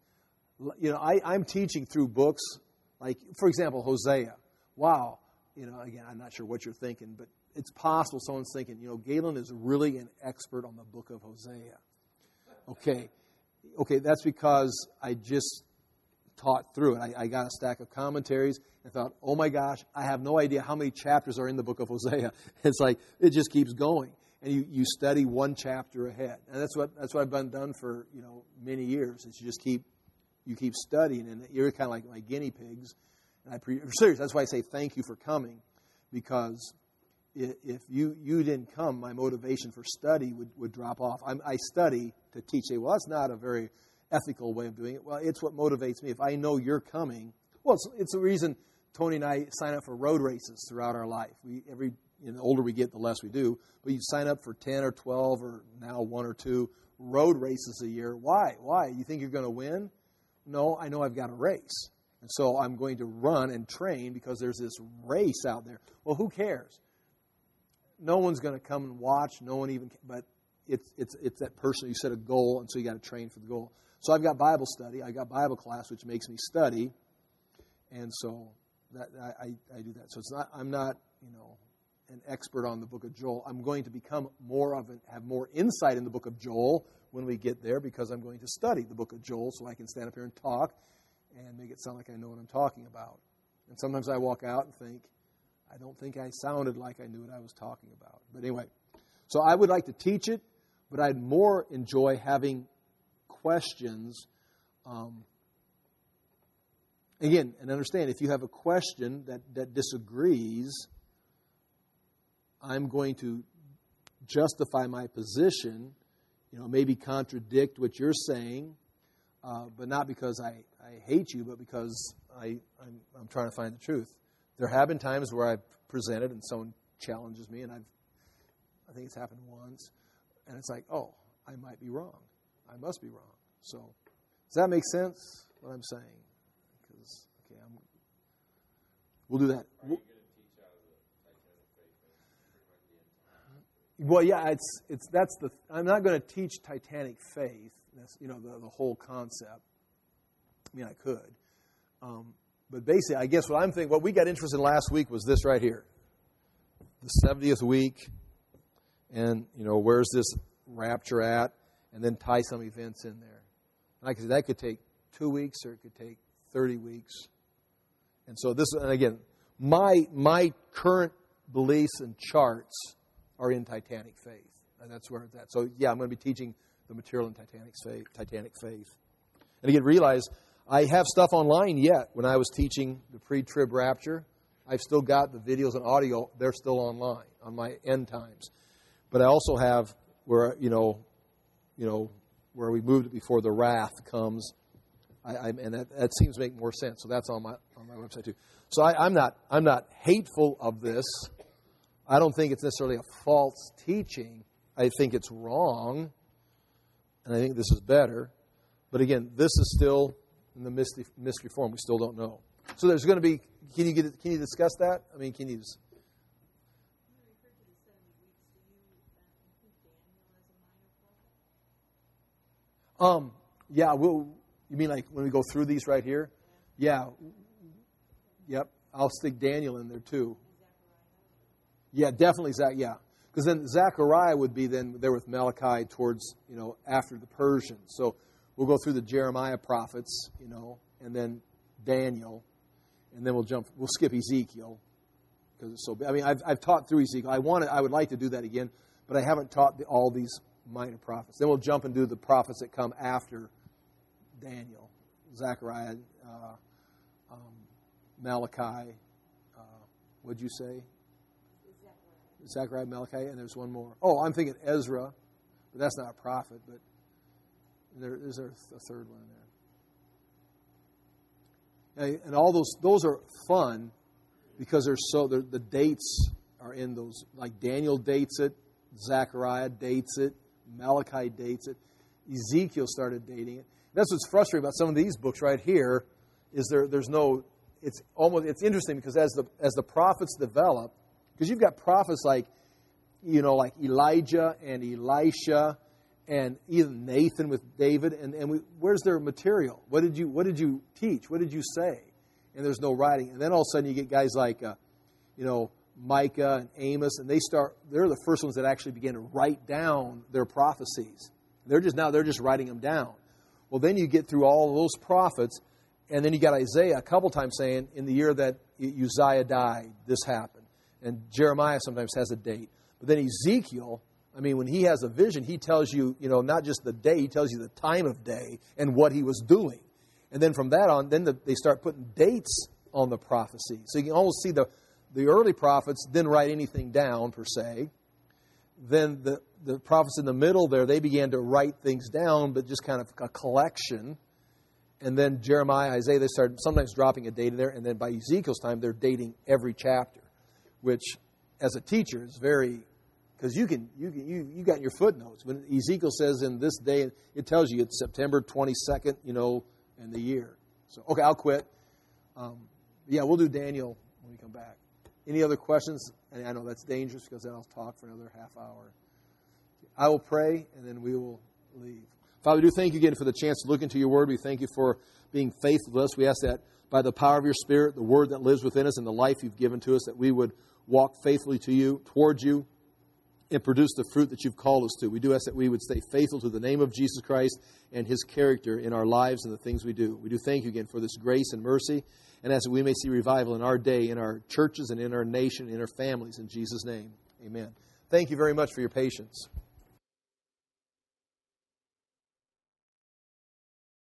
Speaker 1: I'm teaching through books, like, for example, Hosea. Wow. Again, I'm not sure what you're thinking, but it's possible someone's thinking, Galen is really an expert on the book of Hosea. Okay, that's because I just taught through it. I got a stack of commentaries and thought, oh my gosh, I have no idea how many chapters are in the book of Hosea. It's like, it just keeps going. And you study one chapter ahead. And that's what I've been done for, many years. Is you just keep studying, and you're kind of like my guinea pigs. And I'm serious. That's why I say thank you for coming, because if you didn't come, my motivation for study would drop off. I study to teach. Say, well, that's not a very ethical way of doing it. Well, it's what motivates me. If I know you're coming, well, it's the reason Tony and I sign up for road races throughout our life. The older we get, the less we do. But you sign up for 10 or 12 or now 1 or 2 road races a year. Why? You think you're going to win? No, I know I've got a race. And so I'm going to run and train because there's this race out there. Well, who cares? No one's going to come and watch. No one even, but it's that person. You set a goal, and so you got to train for the goal. So I've got Bible study. I got Bible class, which makes me study. And so that I do that. So I'm not, an expert on the book of Joel. I'm going to become have more insight in the book of Joel when we get there, because I'm going to study the book of Joel so I can stand up here and talk and make it sound like I know what I'm talking about. And sometimes I walk out and think, I don't think I sounded like I knew what I was talking about. But anyway, so I would like to teach it, but I'd more enjoy having questions. Again, and understand, if you have a question that disagrees, I'm going to justify my position, maybe contradict what you're saying, but not because I hate you, but because I'm trying to find the truth. There have been times where I've presented and someone challenges me, and I think it's happened once, and it's like, oh, I might be wrong. I must be wrong. So, does that make sense, what I'm saying? Because, we'll do that. Well, yeah, I'm not going to teach Titanic faith, the whole concept. I mean, I could. But basically, I guess what we got interested in last week was this right here. The 70th week, and, where's this rapture at? And then tie some events in there. Like I said, that could take 2 weeks or it could take 30 weeks. And so and again, my current beliefs and charts are in Titanic faith. And that's where it's at. So, yeah, I'm going to be teaching the material in Titanic faith. And again, realize I have stuff online yet. When I was teaching the pre-trib rapture, I've still got the videos and audio. They're still online on my end times. But I also have where, where we moved it before the wrath comes. And that seems to make more sense. So that's on my website too. So I'm not hateful of this. I don't think it's necessarily a false teaching. I think it's wrong, and I think this is better. But again, this is still in the mystery form. We still don't know. So there's going to be. Can you discuss that? I mean, can you? Yeah. You mean like when we go through these right here? Yeah. Yep. I'll stick Daniel in there too. Yeah, definitely yeah. Because then Zechariah would be then there with Malachi towards, after the Persians. So we'll go through the Jeremiah prophets, and then Daniel, and then we'll skip Ezekiel. Because it's so, I've taught through Ezekiel. I would like to do that again, but I haven't taught all these minor prophets. Then we'll jump and do the prophets that come after Daniel, Zechariah, Malachi, what'd you say? Zechariah, Malachi, and there's one more. Oh, I'm thinking Ezra, but that's not a prophet. But Is there a third one in there? And all those are fun because the dates are in those. Like Daniel dates it, Zechariah dates it, Malachi dates it, Ezekiel started dating it. That's what's frustrating about some of these books right here. Is there's no. It's interesting because as the prophets develop, because you've got prophets like Elijah and Elisha, and even Nathan with David, and where's their material? What did you teach? What did you say? And there's no writing. And then all of a sudden you get guys like Micah and Amos, and they're the first ones that actually began to write down their prophecies. They're just writing them down. Well, then you get through all of those prophets, and then you got Isaiah a couple times saying, in the year that Uzziah died, this happened. And Jeremiah sometimes has a date. But then Ezekiel, when he has a vision, he tells you, not just the day, he tells you the time of day and what he was doing. And then from that on, they start putting dates on the prophecy. So you can almost see the early prophets didn't write anything down, per se. Then the prophets in the middle there, they began to write things down, but just kind of a collection. And then Jeremiah, Isaiah, they started sometimes dropping a date in there. And then by Ezekiel's time, they're dating every chapter, which as a teacher is very... Because you got in your footnotes. When Ezekiel says in this day, it tells you it's September 22nd, and the year. So, okay, I'll quit. We'll do Daniel when we come back. Any other questions? And I know that's dangerous because then I'll talk for another half hour. I will pray, and then we will leave. Father, we do thank you again for the chance to look into your word. We thank you for being faithful to us. We ask that by the power of your Spirit, the word that lives within us and the life you've given to us, that we would walk faithfully to you, towards you, and produce the fruit that you've called us to. We do ask that we would stay faithful to the name of Jesus Christ and his character in our lives and the things we do. We do thank you again for this grace and mercy, and ask that we may see revival in our day, in our churches, and in our nation, in our families. In Jesus' name, amen. Thank you very much for your patience.